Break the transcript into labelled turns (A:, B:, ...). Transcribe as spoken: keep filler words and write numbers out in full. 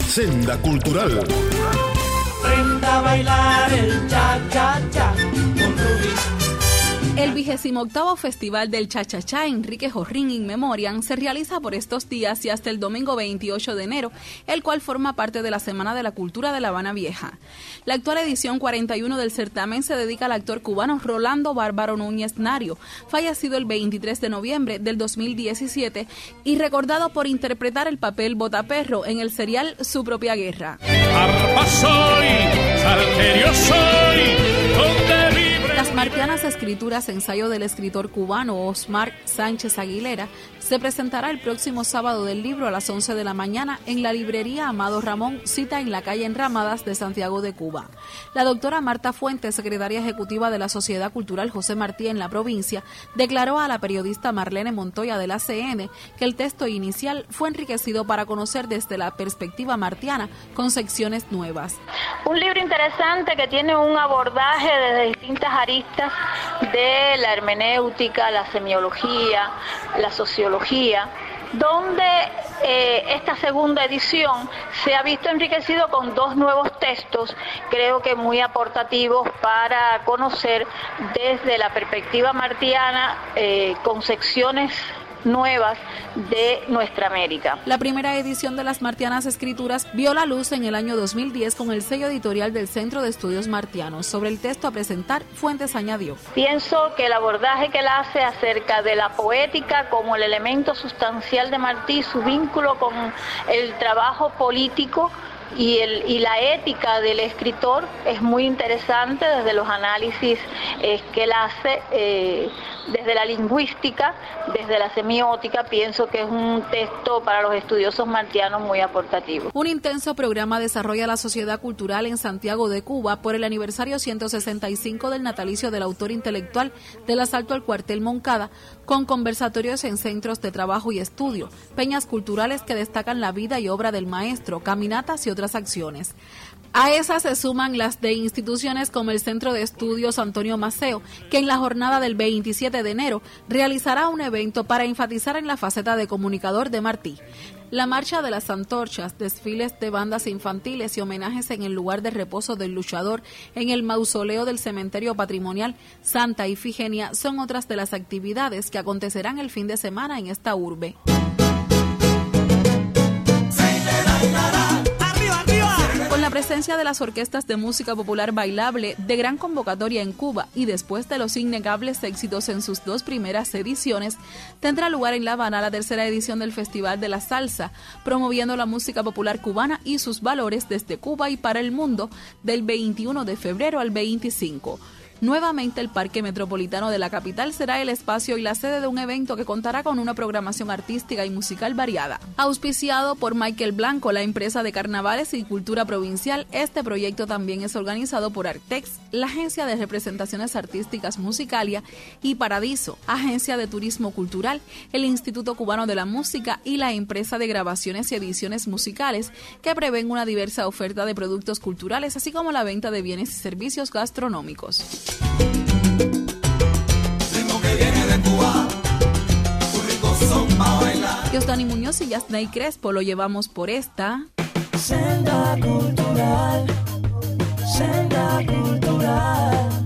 A: Senda Cultural.
B: Aprenda a bailar el cha-cha-cha con Rubí.
C: El vigésimo octavo Festival del Cha-Cha-Cha Enrique Jorrín In Memoriam se realiza por estos días y hasta el domingo veintiocho de enero, el cual forma parte de la Semana de la Cultura de La Habana Vieja. La actual edición cuarenta y uno del certamen se dedica al actor cubano Rolando Bárbaro Núñez Nario, fallecido el veintitrés de noviembre del dos mil diecisiete y recordado por interpretar el papel Botaperro en el serial Su Propia Guerra.
D: Arpa soy, salterio soy, donde vibre.
C: Las Martianas Escrituras, ensayo del escritor cubano Osmar Sánchez Aguilera, se presentará el próximo sábado del libro a las once de la mañana en la librería Amado Ramón, cita en la calle Enramadas de Santiago de Cuba. La doctora Marta Fuentes, secretaria ejecutiva de la Sociedad Cultural José Martí en la provincia, declaró a la periodista Marlene Montoya de la C N que el texto inicial fue enriquecido para conocer desde la perspectiva martiana con secciones nuevas.
E: Un libro interesante que tiene un abordaje desde distintas aristas de la hermenéutica, la semiología, la sociología, donde eh, esta segunda edición se ha visto enriquecido con dos nuevos textos, creo que muy aportativos para conocer desde la perspectiva martiana eh, concepciones nuevas de nuestra América.
C: La primera edición de las Martianas Escrituras vio la luz en el año dos mil diez con el sello editorial del Centro de Estudios Martianos. Sobre el texto a presentar, Fuentes añadió:
E: pienso que el abordaje que él hace acerca de la poética como el elemento sustancial de Martí, su vínculo con el trabajo político y, el, y la ética del escritor es muy interesante desde los análisis eh, que él hace, eh, desde la lingüística, desde la semiótica. Pienso que es un texto para los estudiosos martianos muy aportativo.
C: Un intenso programa desarrolla la Sociedad Cultural en Santiago de Cuba por el aniversario ciento sesenta y cinco del natalicio del autor intelectual del asalto al cuartel Moncada, con conversatorios en centros de trabajo y estudio, peñas culturales que destacan la vida y obra del maestro, caminatas y otras acciones. A esas se suman las de instituciones como el Centro de Estudios Antonio Maceo, que en la jornada del veintisiete de enero realizará un evento para enfatizar en la faceta de comunicador de Martí. La marcha de las antorchas, desfiles de bandas infantiles y homenajes en el lugar de reposo del luchador en el mausoleo del cementerio patrimonial Santa Ifigenia son otras de las actividades que acontecerán el fin de semana en esta urbe. Con la presencia de las orquestas de música popular bailable de gran convocatoria en Cuba y después de los innegables éxitos en sus dos primeras ediciones, tendrá lugar en La Habana la tercera edición del Festival de la Salsa, promoviendo la música popular cubana y sus valores desde Cuba y para el mundo del veintiuno de febrero al veinticinco. Nuevamente el Parque Metropolitano de la capital será el espacio y la sede de un evento que contará con una programación artística y musical variada. Auspiciado por Michael Blanco, la empresa de carnavales y cultura provincial, este proyecto también es organizado por Artex, la agencia de representaciones artísticas Musicalia, y Paradiso, agencia de turismo cultural, el Instituto Cubano de la Música y la empresa de grabaciones y ediciones musicales, que prevén una diversa oferta de productos culturales, así como la venta de bienes y servicios gastronómicos.
B: Ritmo que viene de Cuba, sus ricos son pa' bailar.
C: Yosdani Muñoz y Yasnay Crespo lo llevamos por esta
B: Senda Cultural, Senda Cultural.